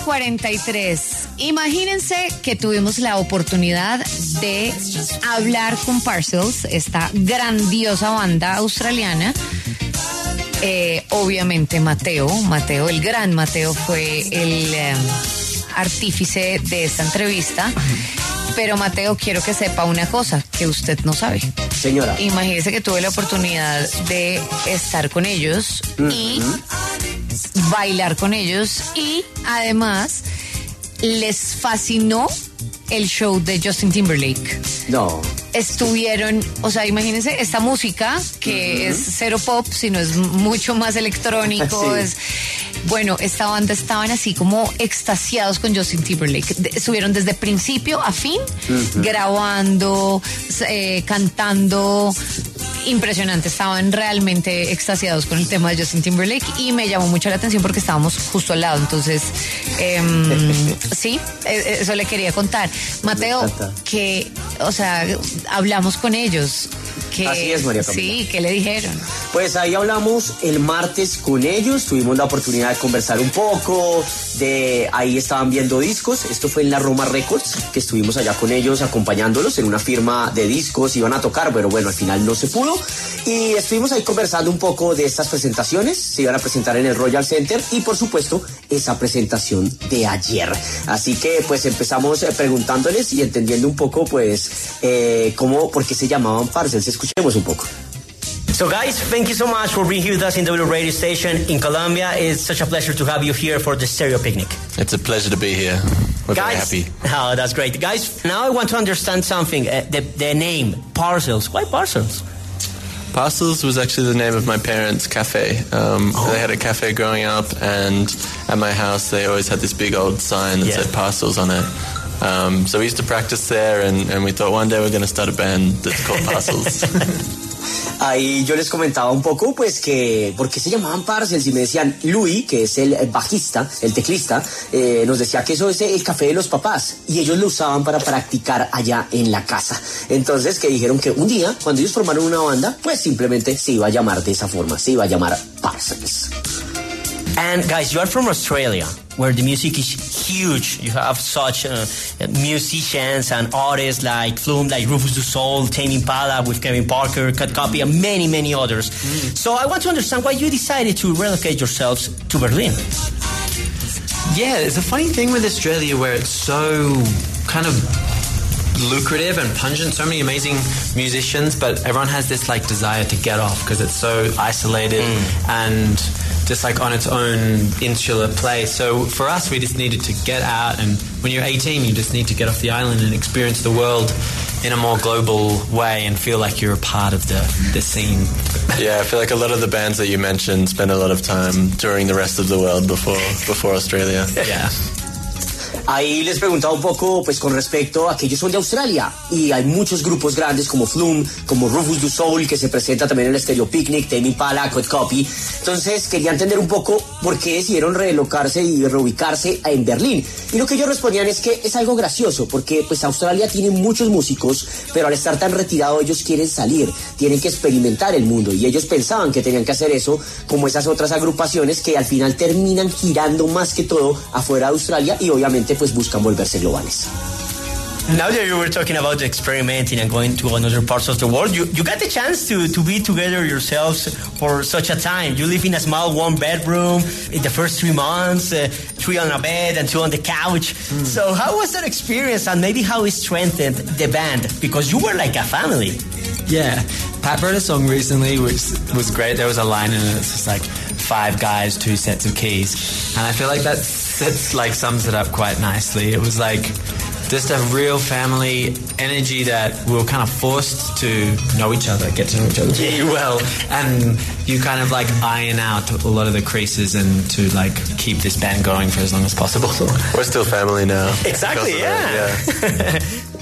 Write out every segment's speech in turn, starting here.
10:43. Imagínense que tuvimos la oportunidad de hablar con Parcels, esta grandiosa banda australiana. Obviamente Mateo, el gran Mateo, fue el artífice de esta entrevista. Pero Mateo, quiero que sepa una cosa que usted no sabe. Señora. Imagínese que tuve la oportunidad de estar con ellos y bailar con ellos, y además les fascinó el show de Justin Timberlake. No. Estuvieron, o sea, imagínense esta música que es cero pop, sino es mucho más electrónico. Sí. Bueno, esta banda estaban así como extasiados con Justin Timberlake. Estuvieron desde principio a fin grabando, cantando. Impresionante, estaban realmente extasiados con el tema de Justin Timberlake y me llamó mucho la atención porque estábamos justo al lado. Entonces, sí, eso le quería contar. Mateo, que, o sea, hablamos con ellos. Así es, María Camila. Sí, ¿qué le dijeron? Pues ahí hablamos el martes con ellos, tuvimos la oportunidad de conversar un poco, ahí estaban viendo discos. Esto fue en la Roma Records, que estuvimos allá con ellos acompañándolos en una firma de discos. Iban a tocar, pero bueno, al final no se pudo. Y estuvimos ahí conversando un poco de estas presentaciones. Se iban a presentar en el Royal Center y, por supuesto, esa presentación de ayer. Así que pues empezamos preguntándoles y entendiendo un poco pues por qué se llamaban Parcels. Escuchemos un poco. So guys, thank you so much for being here with us in W Radio Station in Colombia. It's such a pleasure to have you here for the Stereo Picnic. It's a pleasure to be here. We're guys, very happy. Oh, that's great. Guys, now I want to understand something. The name, Parcels. Why Parcels? Parcels was actually the name of my parents' cafe. They had a cafe growing up, and at my house they always had this big old sign that said Parcels on it. So we used to practice there, and we thought one day we're going to start a band that's called Parcels. Ahí yo les comentaba un poco, pues, que por qué se llamaban Parcels, y me decían, Louis, que es el bajista, el teclista, nos decía que eso es el café de los papás, y ellos lo usaban para practicar allá en la casa. Entonces, que dijeron que un día, cuando ellos formaron una banda, pues simplemente se iba a llamar de esa forma, se iba a llamar Parcels. And guys, you are from Australia, where the music is huge. You have such musicians and artists like Flume, like Rufus Du Sol, Tame Impala with Kevin Parker, Cut Copy, and many, many others. So I want to understand why you decided to relocate yourselves to Berlin. Yeah, it's a funny thing with Australia where it's so kind of lucrative and pungent, so many amazing musicians, but everyone has this like desire to get off because it's so isolated and just like on its own insular place. So for us, we just needed to get out, and when you're 18, you just need to get off the island and experience the world in a more global way and feel like you're a part of the scene. Yeah, I feel like a lot of the bands that you mentioned spend a lot of time touring the rest of the world before Australia. Yeah. Ahí les preguntaba un poco, pues, con respecto a que ellos son de Australia, y hay muchos grupos grandes como Flume, como Rufus Du Sol, que se presenta también en el Stereo Picnic, Tame Impala, Cut Copy. Entonces quería entender un poco por qué decidieron relocarse y reubicarse en Berlín. Y lo que ellos respondían es que es algo gracioso, porque pues Australia tiene muchos músicos, pero al estar tan retirado ellos quieren salir, tienen que experimentar el mundo, y ellos pensaban que tenían que hacer eso, como esas otras agrupaciones que al final terminan girando más que todo afuera de Australia, y obviamente pues buscan volverse globales. Now that you were talking about experimenting and going to another parts of the world, you got the chance to be together yourselves for such a time. You live in a small one bedroom in the first 3 months, 3 on a bed and 2 on the couch. So how was that experience, and maybe how it strengthened the band? Because you were like a family. Yeah, Pat wrote a song recently which was great. There was a line in it that's just like 5 guys, 2 sets of keys, and I feel like that sums it up quite nicely. It was like just a real family energy that we were kind of forced to know each other, get to know each other really well, and you kind of like iron out a lot of the creases and to like keep this band going for as long as possible. We're still family now. Exactly, yeah.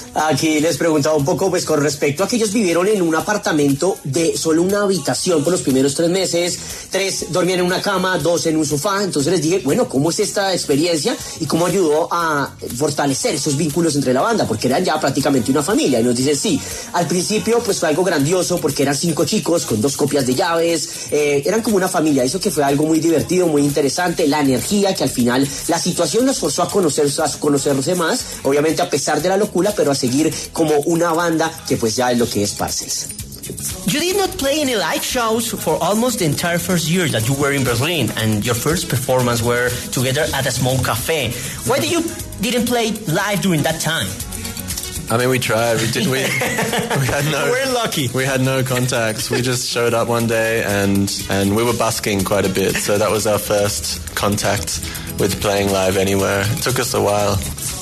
Aquí les preguntaba un poco, pues con respecto a que ellos vivieron en un apartamento de solo una habitación por los primeros 3 meses, 3 dormían en una cama, 2 en un sofá. Entonces les dije, bueno, ¿cómo es esta experiencia y cómo ayudó a fortalecer esos vínculos entre la banda? Porque eran ya prácticamente una familia. Y nos dicen, sí, al principio pues fue algo grandioso porque eran 5 chicos con 2 copias de llaves, eran como una familia. Eso que fue algo muy divertido, muy interesante, la energía que al final la situación nos forzó a conocerse más, obviamente a pesar de la locura, pero a seguir como una banda que pues ya es lo que es Parcels. You did not play any live shows for almost the entire first year that you were in Berlin, and your first performance were together at a small cafe. Why didn't play live during that time? I mean, we tried. We had no. We're lucky. We had no contacts. We just showed up one day and we were busking quite a bit. So that was our first contact with playing live anywhere. It took us a while.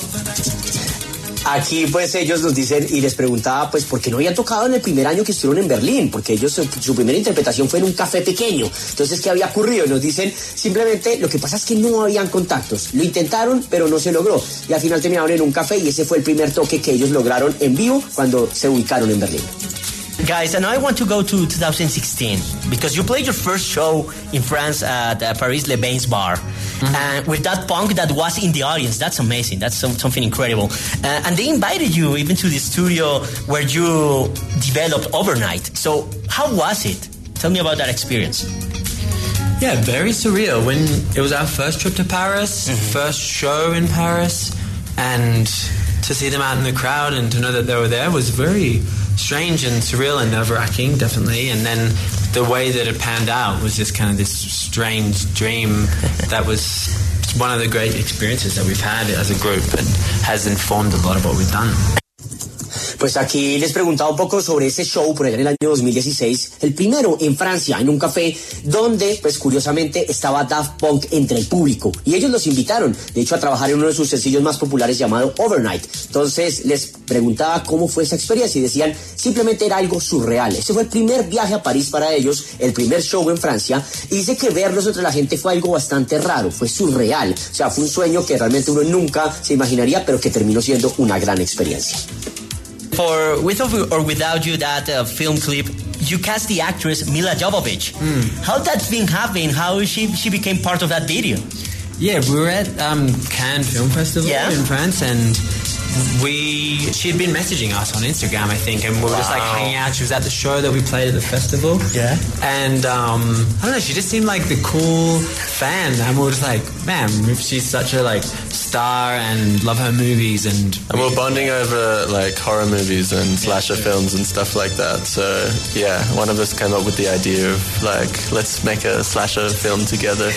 Aquí pues ellos nos dicen y les preguntaba pues por qué no habían tocado en el primer año que estuvieron en Berlín, porque ellos su primera interpretación fue en un café pequeño. Entonces, ¿qué había ocurrido? Nos dicen simplemente lo que pasa es que no habían contactos, lo intentaron pero no se logró y al final terminaron en un café y ese fue el primer toque que ellos lograron en vivo cuando se ubicaron en Berlín. Guys, and I want to go to 2016 because you played your first show in France at Paris Le Bains Bar. With that punk that was in the audience. That's amazing. That's something incredible. And they invited you even to the studio where you developed Overnight. So how was it? Tell me about that experience. Yeah, very surreal. When it was our first trip to Paris, first show in Paris, and to see them out in the crowd and to know that they were there was very strange and surreal and nerve-wracking, definitely. And then the way that it panned out was just kind of this strange dream that was one of the great experiences that we've had as a group and has informed a lot of what we've done. Pues aquí les preguntaba un poco sobre ese show por allá en el año 2016, el primero en Francia, en un café donde, pues curiosamente, estaba Daft Punk entre el público y ellos los invitaron, de hecho, a trabajar en uno de sus sencillos más populares llamado Overnight. Entonces les preguntaba cómo fue esa experiencia y decían, simplemente era algo surreal. Ese fue el primer viaje a París para ellos, el primer show en Francia, y dice que verlos entre la gente fue algo bastante raro, fue surreal, o sea, fue un sueño que realmente uno nunca se imaginaría, pero que terminó siendo una gran experiencia. For With or Without You, that film clip, you cast the actress Mila Jovovich. How that's been happening? How she became part of that video? Yeah, we were at Cannes Film Festival in France, and she had been messaging us on Instagram, I think, and we were just like hanging out. She was at the show that we played at the festival. Yeah. And I don't know, she just seemed like the cool fan, and we were just like, man, she's such a like star and love her movies, and we're bonding over like horror movies and slasher films and stuff like that. So yeah, one of us came up with the idea of like, let's make a slasher film together.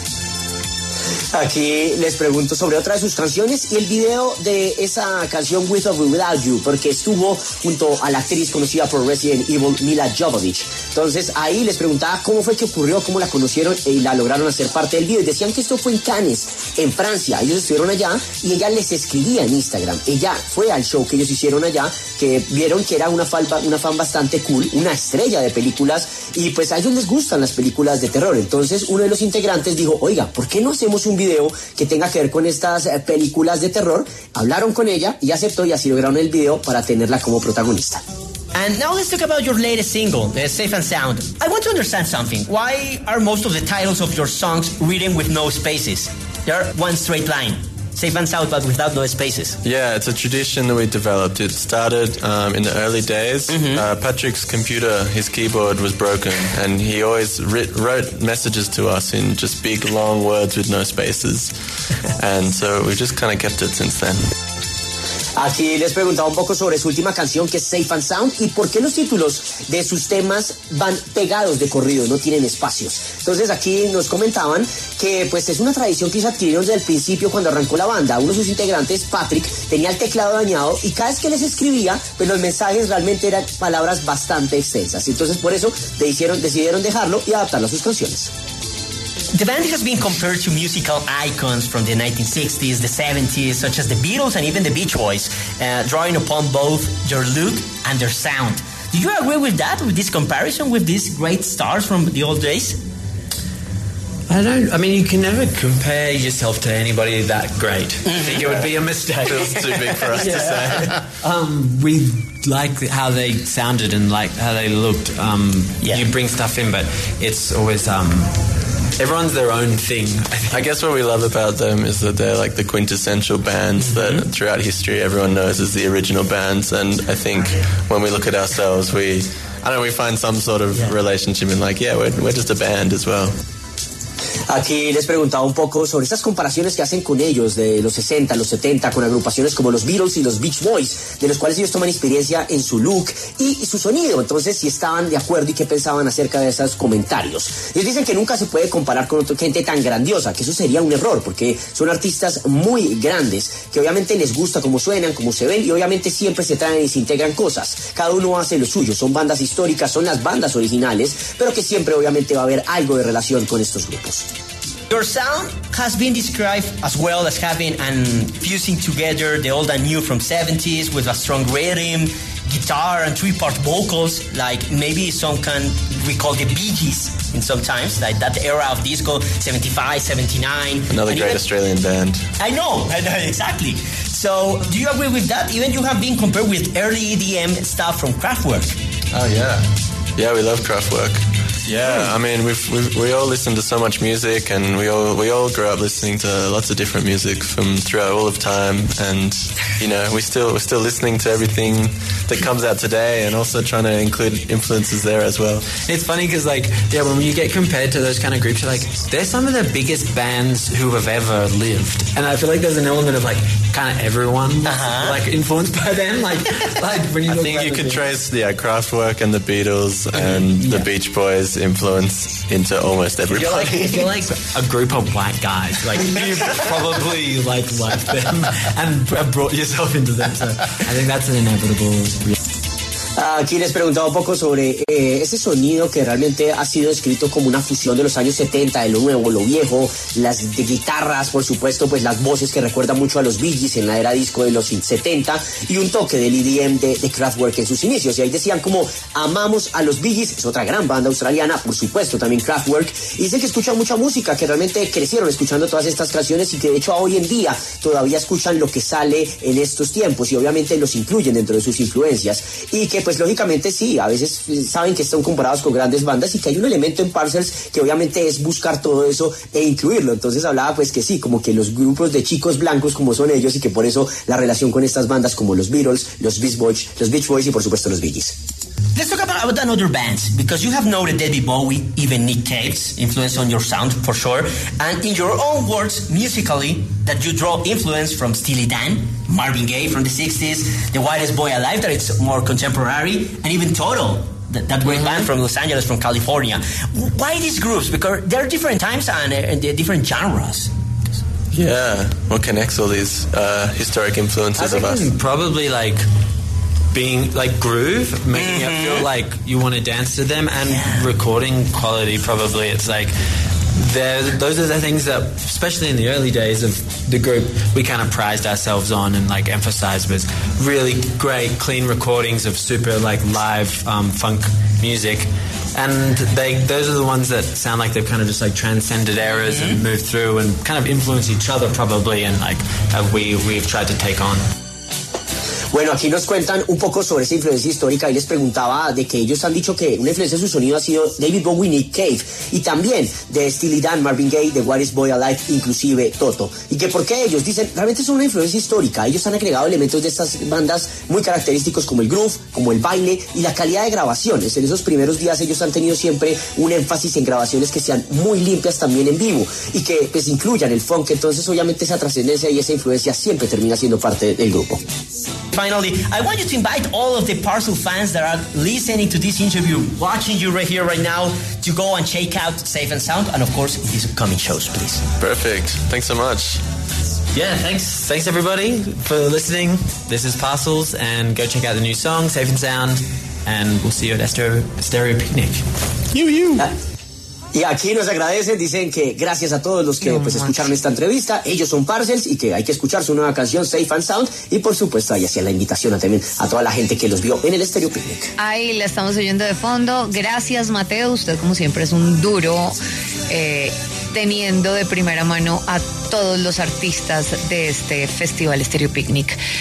Aquí les pregunto sobre otra de sus canciones y el video de esa canción With or Without You, porque estuvo junto a la actriz conocida por Resident Evil, Mila Jovovich. Entonces ahí les preguntaba cómo fue que ocurrió, cómo la conocieron y la lograron hacer parte del video. Y decían que esto fue en Cannes, en Francia. Ellos estuvieron allá y ella les escribía en Instagram. Ella fue al show que ellos hicieron allá, que vieron que era una fan bastante cool, una estrella de películas, y pues a ellos les gustan las películas de terror. Entonces uno de los integrantes dijo, oiga, ¿por qué no hacemos un video que tenga que ver con estas películas de terror? Hablaron con ella y aceptó, y así lograron el video para tenerla como protagonista. And now let's talk about your latest single, Safe and Sound. I want to understand something. Why are most of the titles of your songs written with no spaces? They're one straight line. Safe and Sound, but without no spaces. Yeah, it's a tradition that we developed. It started in the early days. Patrick's computer, his keyboard was broken, and he always wrote messages to us in just big, long words with no spaces. And so we just kind of kept it since then. Aquí les preguntaba un poco sobre su última canción, que es Safe and Sound, y por qué los títulos de sus temas van pegados de corrido, no tienen espacios. Entonces aquí nos comentaban que pues es una tradición que se adquirieron desde el principio cuando arrancó la banda. Uno de sus integrantes, Patrick, tenía el teclado dañado y cada vez que les escribía, pues los mensajes realmente eran palabras bastante extensas. Entonces por eso decidieron dejarlo y adaptarlo a sus canciones. The band has been compared to musical icons from the 1960s, the 70s, such as the Beatles and even the Beach Boys, drawing upon both their look and their sound. Do you agree with that, with this comparison with these great stars from the old days? I mean, you can never compare yourself to anybody that great. I think it would be a mistake. Feels too big for us to say. We like how they sounded and like how they looked. You bring stuff in, but it's always everyone's their own thing. I guess what we love about them is that they're like the quintessential bands that throughout history everyone knows as the original bands, and I think when we look at ourselves, we find some sort of relationship in like, we're just a band as well. Aquí les preguntaba un poco sobre estas comparaciones que hacen con ellos de los 60, los 70, con agrupaciones como los Beatles y los Beach Boys, de los cuales ellos toman experiencia en su look y su sonido. Entonces, si estaban de acuerdo y qué pensaban acerca de esos comentarios. Ellos dicen que nunca se puede comparar con otra gente tan grandiosa, que eso sería un error, porque son artistas muy grandes, que obviamente les gusta cómo suenan, cómo se ven, y obviamente siempre se traen y se integran cosas. Cada uno hace lo suyo, son bandas históricas, son las bandas originales, pero que siempre obviamente va a haber algo de relación con estos grupos. Your sound has been described as well as having and fusing together the old and new from 70s with a strong rhythm, guitar and three-part vocals, like maybe some can recall the Bee Gees in sometimes, like that era of disco, 75, 79. Another great Australian band. I know, exactly. So, do you agree with that? Even you have been compared with early EDM stuff from Kraftwerk. Oh, yeah. Yeah, we love Kraftwerk. Yeah, I mean, we all listen to so much music, and we all grew up listening to lots of different music from throughout all of time, and we're still listening to everything that comes out today, and also trying to include influences there as well. It's funny because when you get compared to those kind of groups, you're like, they're some of the biggest bands who have ever lived, and I feel like there's an element of like kind of everyone like influenced by them, like when you. I think you could trace Kraftwerk and the Beatles and the Beach Boys influence into almost everybody. If you're like a group of white guys, like you probably like them and brought yourself into them. So I think that's an inevitable. Aquí les preguntaba un poco sobre ese sonido que realmente ha sido descrito como una fusión de los años 70, de lo nuevo, lo viejo, las de guitarras, por supuesto, pues las voces que recuerdan mucho a los Bee Gees en la era disco de los 70 y un toque del EDM de Kraftwerk en sus inicios. Y ahí decían como amamos a los Bee Gees, es otra gran banda australiana, por supuesto, también Kraftwerk, y dicen que escuchan mucha música, que realmente crecieron escuchando todas estas canciones y que de hecho hoy en día todavía escuchan lo que sale en estos tiempos y obviamente los incluyen dentro de sus influencias y que pues lógicamente sí, a veces saben que están comparados con grandes bandas y que hay un elemento en Parcels que obviamente es buscar todo eso e incluirlo. Entonces hablaba pues que sí, como que los grupos de chicos blancos como son ellos y que por eso la relación con estas bandas como los Beatles, los Beach Boys y por supuesto los Bee Gees. Let's talk about another bands, because you have noted David Bowie, even Nick Cave's influence on your sound for sure, and in your own words, musically, that you draw influence from Steely Dan, Marvin Gaye from the 60s, The Whitest Boy Alive, that it's more contemporary, and even Toto, that great band from Los Angeles, from California. Why these groups? Because they're different times and they're different genres. Yeah, what connects all these historic influences of us? Probably like being like groove, making it feel like you want to dance to them, and recording quality. Probably it's like those are the things that, especially in the early days of the group, we kind of prized ourselves on and like emphasized was really great, clean recordings of super like live funk music. And those are the ones that sound like they've kind of just like transcended eras and moved through and kind of influenced each other probably, and like we've tried to take on. Bueno, aquí nos cuentan un poco sobre esa influencia histórica y les preguntaba de que ellos han dicho que una influencia de su sonido ha sido David Bowie, Nick Cave y también de Steely Dan, Marvin Gaye, The Whitest Boy Alive, inclusive Toto. Y que por qué ellos dicen, realmente son una influencia histórica. Ellos han agregado elementos de estas bandas muy característicos como el groove, como el baile y la calidad de grabaciones. En esos primeros días ellos han tenido siempre un énfasis en grabaciones que sean muy limpias también en vivo y que pues incluyan el funk. Entonces obviamente esa trascendencia y esa influencia siempre termina siendo parte del grupo. Finally, I want you to invite all of the Parcel fans that are listening to this interview, watching you right here, right now, to go and check out Safe and Sound, and of course, these upcoming shows, please. Perfect. Thanks so much. Yeah, thanks everybody for listening. This is Parcels, and go check out the new song, Safe and Sound, and we'll see you at Stereo Picnic. You. Y aquí nos agradecen, dicen que gracias a todos los que pues escucharon esta entrevista, ellos son Parcels y que hay que escuchar su nueva canción Safe and Sound y por supuesto ahí hacía la invitación también a toda la gente que los vio en el Stereo Picnic. Ahí la estamos oyendo de fondo. Gracias, Mateo, usted como siempre es un duro teniendo de primera mano a todos los artistas de este Festival Stereo Picnic.